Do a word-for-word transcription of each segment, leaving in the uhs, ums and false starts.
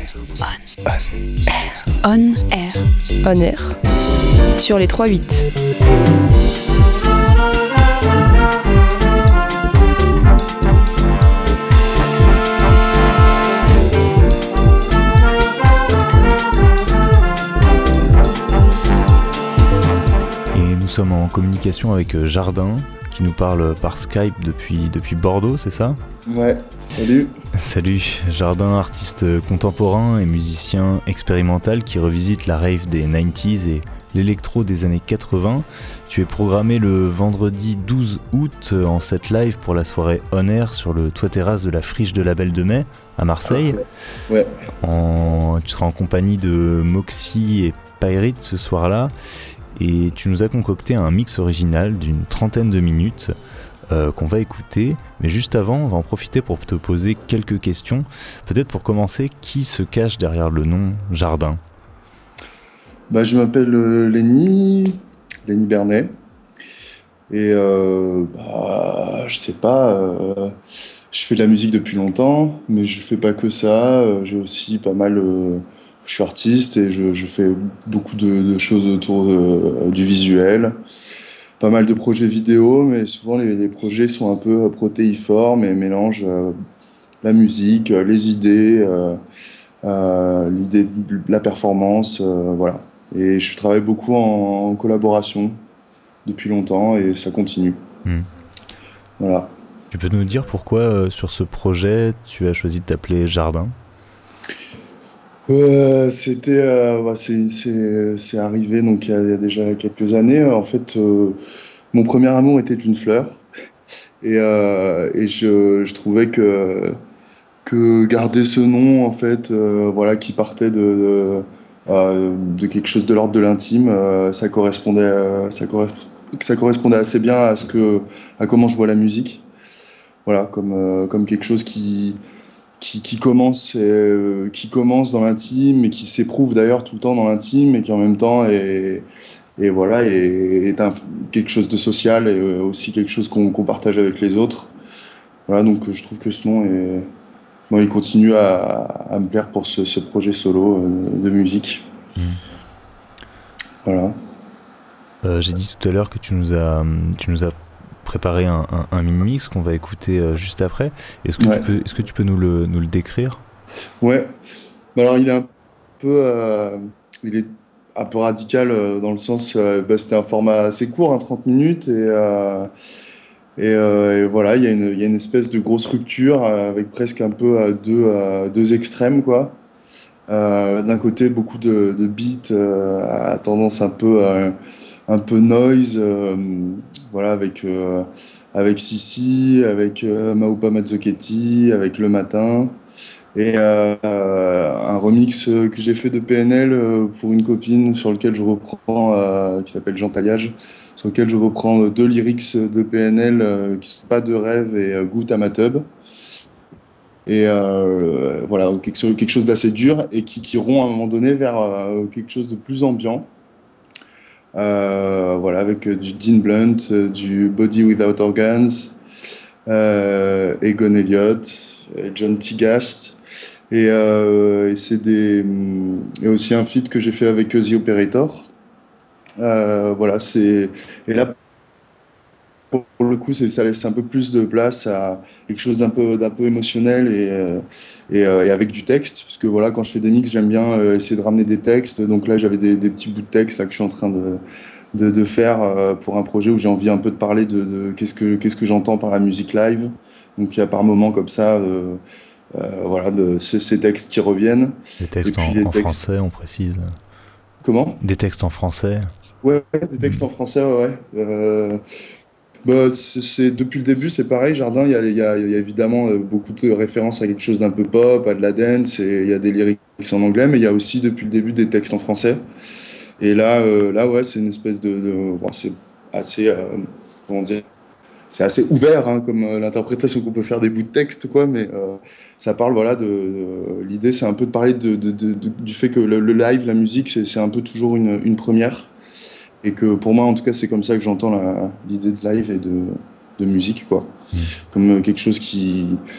On Air. On Air. Sur les trois huit. Et nous sommes en communication avec Jardin, qui nous parle par Skype depuis, depuis Bordeaux, c'est ça ? Ouais, salut. Salut, Jardin, artiste contemporain et musicien expérimental qui revisite la rave des quatre-vingt-dix et l'électro des années quatre-vingts. Tu es programmé le vendredi douze août en set live pour la soirée On Air sur le toit-terrasse de la Friche de la Belle de Mai à Marseille. Ah, ouais. En, tu seras en compagnie de Moxie et Pyrite ce soir-là. Et tu nous as concocté un mix original d'une trentaine de minutes euh, qu'on va écouter. Mais juste avant, on va en profiter pour te poser quelques questions. Peut-être pour commencer, qui se cache derrière le nom Jardin ? Bah, je m'appelle euh, Lenny, Lenny Bernet. Et euh, bah, je sais pas, euh, je fais de la musique depuis longtemps, mais je fais pas que ça. Euh, j'ai aussi pas mal... Euh, Je suis artiste et je, je fais beaucoup de, de choses autour de, du visuel. Pas mal de projets vidéo, mais souvent les, les projets sont un peu protéiformes et mélangent euh, la musique, euh, les idées, euh, euh, l'idée de la performance, euh, voilà. Et je travaille beaucoup en, en collaboration depuis longtemps et ça continue. Mmh. Voilà. Tu peux nous dire pourquoi euh, sur ce projet tu as choisi de t'appeler Jardin ? Euh, c'était, euh, bah, c'est, c'est, c'est arrivé donc il y, a, il y a déjà quelques années. En fait, euh, mon premier amour était une fleur et, euh, et je, je trouvais que que garder ce nom en fait, euh, voilà, qui partait de de, euh, de quelque chose de l'ordre de l'intime, euh, ça correspondait, euh, ça correspondait, ça correspondait assez bien à ce que, à comment je vois la musique. Voilà, comme euh, comme quelque chose qui qui, qui commence, euh, qui commence dans l'intime et qui s'éprouve d'ailleurs tout le temps dans l'intime et qui en même temps est, et voilà, est, est un, quelque chose de social et aussi quelque chose qu'on qu'on partage avec les autres. Voilà, donc je trouve que ce nom est, bon, il continue à, à me plaire pour ce, ce projet solo euh, de musique. Mmh. Voilà. Euh, j'ai dit tout à l'heure que tu nous as, tu nous as préparé un, un, un mini-mix qu'on va écouter euh, juste après. Est-ce que, ouais. tu peux, est-ce que tu peux nous le, nous le décrire ? Ouais. Alors il est un peu, euh, il est un peu radical euh, dans le sens, euh, bah, c'était un format assez court, hein, trente minutes, et, euh, et, euh, et voilà, il y a une, il y a une espèce de grosse rupture euh, avec presque un peu euh, deux, euh, deux extrêmes, quoi. Euh, d'un côté, beaucoup de, de beats euh, à tendance un peu, euh, un peu noise, euh, voilà, avec, euh, avec Sissi, avec euh, Maoupa Mazzochetti, avec Le Matin, et euh, un remix que j'ai fait de P N L euh, pour une copine sur lequel je reprends, euh, qui s'appelle Jean Taillage, sur lequel je reprends deux lyrics de P N L euh, qui sont Pas de rêve et euh, Goutte à ma tub. Et euh, voilà, quelque, quelque chose d'assez dur et qui, qui rompt à un moment donné vers euh, quelque chose de plus ambiant. Euh, voilà, avec du Dean Blunt, du Body Without Organs, euh, Egon Elliott, John Tigast. Et, euh, et c'est des, et aussi un feat que j'ai fait avec The Operator. Euh, voilà, c'est, et là, pour le coup, c'est, ça laisse un peu plus de place à quelque chose d'un peu, d'un peu émotionnel et, et, et avec du texte. Parce que voilà, quand je fais des mix, j'aime bien essayer de ramener des textes. Donc là, j'avais des, des petits bouts de texte là, que je suis en train de, de, de faire pour un projet où j'ai envie un peu de parler de, de qu'est-ce que, qu'est-ce que j'entends par la musique live. Donc il y a par moments comme ça, euh, euh, voilà, de, ces, ces textes qui reviennent. Des textes en, en textes... français, on précise. Comment ? Des textes en français. Ouais, des textes mmh. en français, ouais. ouais. Euh... Bah, c'est, c'est, depuis le début, c'est pareil. Jardin, il y a, y, a, y a évidemment beaucoup de références à quelque chose d'un peu pop, à de la dance, et il y a des lyrics en anglais, mais il y a aussi depuis le début des textes en français. Et là, euh, là ouais, c'est une espèce de. de bon, c'est assez. Euh, comment dire ? C'est assez ouvert, hein, comme euh, l'interprétation qu'on peut faire des bouts de texte, quoi, mais euh, ça parle, voilà, de. de l'idée, c'est un peu de parler de, de, de, de, du fait que le, le live, la musique, c'est, c'est un peu toujours une, une première. Et que pour moi, en tout cas, c'est comme ça que j'entends la, l'idée de live et de, de musique, quoi. Mmh. Comme quelque chose qui,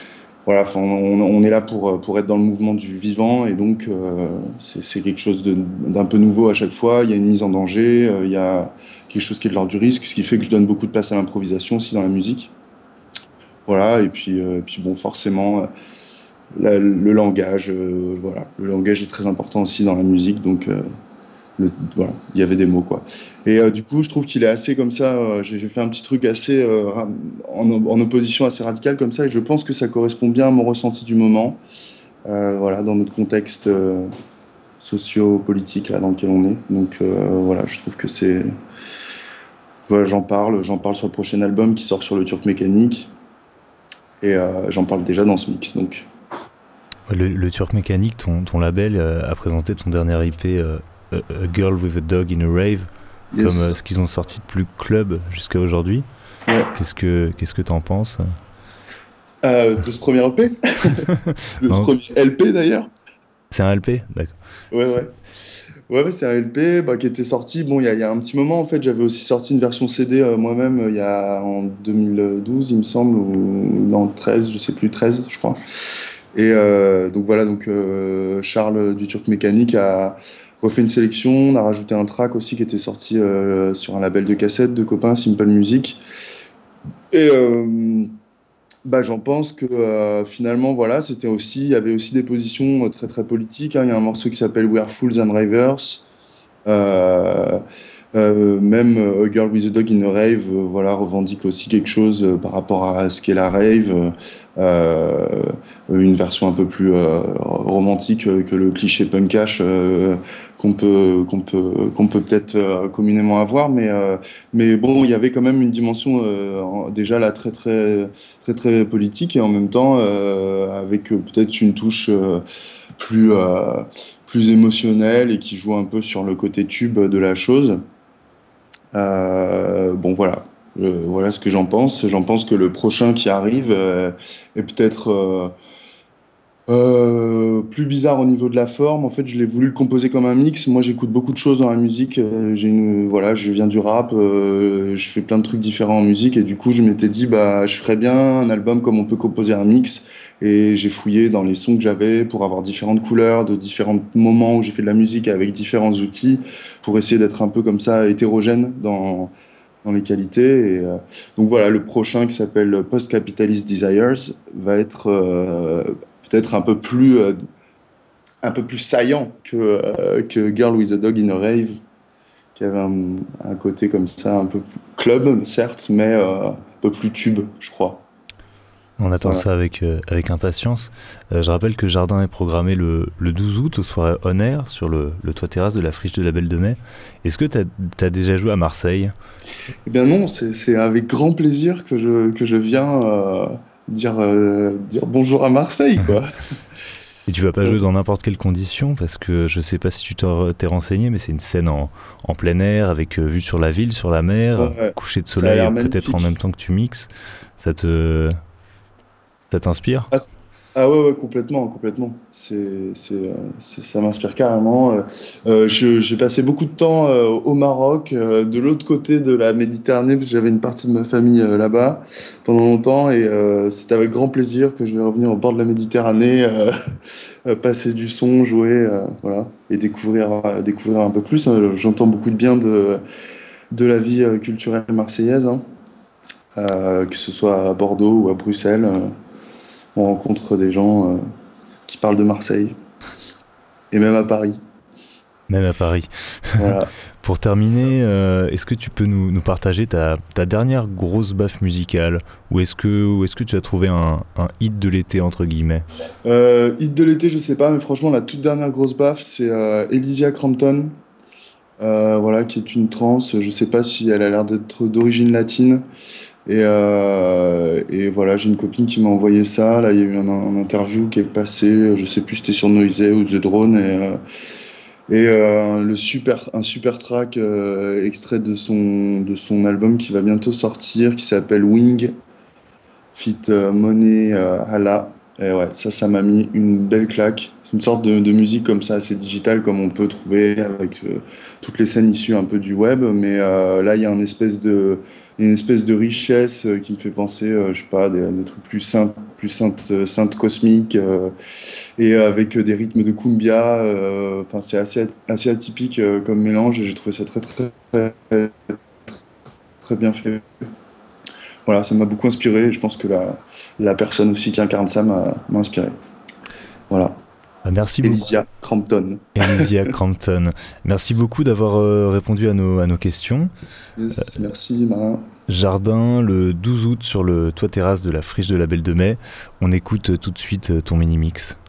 voilà, enfin, on, on est là pour, pour être dans le mouvement du vivant et donc euh, c'est c'est quelque chose de- d'un peu nouveau à chaque fois. Il y a une mise en danger, euh, il y a quelque chose qui est de l'ordre du risque, ce qui fait que je donne beaucoup de place à l'improvisation aussi dans la musique. Voilà, et puis, euh, puis bon, forcément, euh, la- le langage, euh, voilà, le langage est très important aussi dans la musique, donc euh, le- voilà, il y avait des mots quoi. Et euh, du coup, je trouve qu'il est assez comme ça. euh, j'ai j'ai fait un petit truc assez euh, ra- en, en opposition assez radical comme ça, et je pense que ça correspond bien à mon ressenti du moment. Euh, voilà, dans notre contexte euh, socio-politique là dans lequel on est. Donc euh, voilà, je trouve que c'est, voilà, j'en parle, j'en parle sur le prochain album qui sort sur le Turc Mécanique, et euh, j'en parle déjà dans ce mix. Donc Le, le Turc Mécanique, ton, ton label, euh, a présenté ton dernier I P, euh, A A Girl with a Dog in a Rave, comme euh, yes, ce qu'ils ont sorti de plus club jusqu'à aujourd'hui. ouais. Qu'est-ce que qu'est-ce que t'en penses? Euh, de ce premier E P, de ce Non, premier L P d'ailleurs. c'est un L P? D'accord. Ouais, ouais. Ouais, ouais, c'est un L P bah, qui était sorti. Bon, il y a, il y a un petit moment, en fait, j'avais aussi sorti une version C D euh, moi-même euh, il y a en deux mille douze, il me semble, ou en treize, je sais plus, treize, je crois. Et euh, donc voilà, donc euh, Charles du Turc Mécanique a refait une sélection, on a rajouté un track aussi qui était sorti euh, sur un label de cassette de copains, Simple Music. Et euh, bah, j'en pense que euh, finalement, voilà, c'était aussi, il y avait aussi des positions euh, très très politiques, hein. Il y a un morceau qui s'appelle We Are Fools and Ravers. Euh, euh, même euh, A Girl with a Dog in a Rave, euh, voilà, revendique aussi quelque chose euh, par rapport à ce qu'est la rave, euh, euh, une version un peu plus euh, romantique euh, que le cliché punkash euh, qu'on peut qu'on peut qu'on peut peut-être euh, communément avoir, mais euh, mais bon, il y avait quand même une dimension euh, en- déjà là très très très très politique et en même temps euh, avec euh, peut-être une touche euh, plus euh, plus émotionnelle et qui joue un peu sur le côté tube de la chose. Euh, bon, voilà. Euh, voilà ce que j'en pense. J'en pense que le prochain qui arrive euh, est peut-être euh, euh, plus bizarre au niveau de la forme. En fait, je l'ai voulu le composer comme un mix. Moi, j'écoute beaucoup de choses dans la musique. Euh, j'ai une, voilà, je viens du rap. Euh, je fais plein de trucs différents en musique. Et du coup, je m'étais dit, bah, je ferais bien un album comme on peut composer un mix. Et j'ai fouillé dans les sons que j'avais pour avoir différentes couleurs, de différents moments où j'ai fait de la musique avec différents outils, pour essayer d'être un peu comme ça hétérogène dans, dans les qualités. Et, euh, donc voilà, le prochain qui s'appelle Post-Capitalist Desires va être euh, peut-être un peu plus, euh, un peu plus saillant que, euh, que Girl with a Dog in a Rave, qui avait un, un côté comme ça, un peu plus club, certes, mais euh, un peu plus tube, je crois. On attend Voilà. ça avec, euh, avec impatience. Euh, je rappelle que Jardin est programmé le, le douze août aux soirées On Air sur le, le toit terrasse de la friche de la Belle de Mai. Est-ce que tu as déjà joué à Marseille? Eh bien non, c'est c'est avec grand plaisir que je, que je viens euh, dire, euh, dire bonjour à Marseille, quoi. Et tu vas pas jouer dans n'importe quelle condition parce que je sais pas si tu t'en- t'es renseigné, mais c'est une scène en, en plein air avec euh, vue sur la ville, sur la mer, Ouais, coucher de ça a soleil l'air peut-être en même magnifique. temps que tu mixes. Ça te, ça t'inspire? Ah, c- ah ouais, ouais, complètement, complètement. C'est, c'est, euh, c'est- ça m'inspire carrément. Euh, euh, je- j'ai passé beaucoup de temps euh, au Maroc, euh, de l'autre côté de la Méditerranée, parce que j'avais une partie de ma famille euh, là-bas pendant longtemps, et euh, c'est avec grand plaisir que je vais revenir au bord de la Méditerranée, euh, euh, passer du son, jouer, euh, voilà, et découvrir, euh, découvrir un peu plus. Euh, J'entends beaucoup de bien de, de la vie euh, culturelle marseillaise, hein, euh, que ce soit à Bordeaux ou à Bruxelles. Euh, on rencontre des gens euh, qui parlent de Marseille, et même à Paris. Même à Paris. Voilà. Pour terminer, euh, est-ce que tu peux nous, nous partager ta, ta dernière grosse baffe musicale? Ou est-ce que, ou est-ce que tu as trouvé un, un hit de l'été, entre guillemets? Euh, hit de l'été, je sais pas, mais franchement, la toute dernière grosse baffe, c'est euh, Elysia Crampton, euh, voilà, qui est une trance. Je sais pas si elle a l'air d'être d'origine latine. Et, euh, et voilà, j'ai une copine qui m'a envoyé ça. Là, il y a eu un, un interview qui est passé, je sais plus si c'était sur Noisey ou The Drone. Et, euh, et euh, le super, un super track euh, extrait de son, de son album qui va bientôt sortir, qui s'appelle Wing, Fit euh, Money euh, Hala. Et ouais, ça, ça m'a mis une belle claque. C'est une sorte de, de musique comme ça, assez digitale, comme on peut trouver avec euh, toutes les scènes issues un peu du web. Mais euh, là, il y a un espèce de, il y a une espèce de richesse euh, qui me fait penser, euh, je sais pas, des, des trucs plus saints, plus saintes, euh, saintes cosmiques, euh, et avec euh, des rythmes de cumbia. euh, Enfin, c'est assez, at- assez atypique euh, comme mélange, et j'ai trouvé ça très, très, très, très bien fait. Voilà, ça m'a beaucoup inspiré, et je pense que la, la personne aussi qui incarne ça m'a m'a inspiré. Voilà, Ah, merci beaucoup, Elysia Crampton. Elysia Crampton. Merci beaucoup d'avoir euh, répondu à nos, à nos questions. Yes, merci Marin. Jardin, le douze août sur le toit terrasse de la friche de la Belle de Mai. On écoute tout de suite ton mini-mix.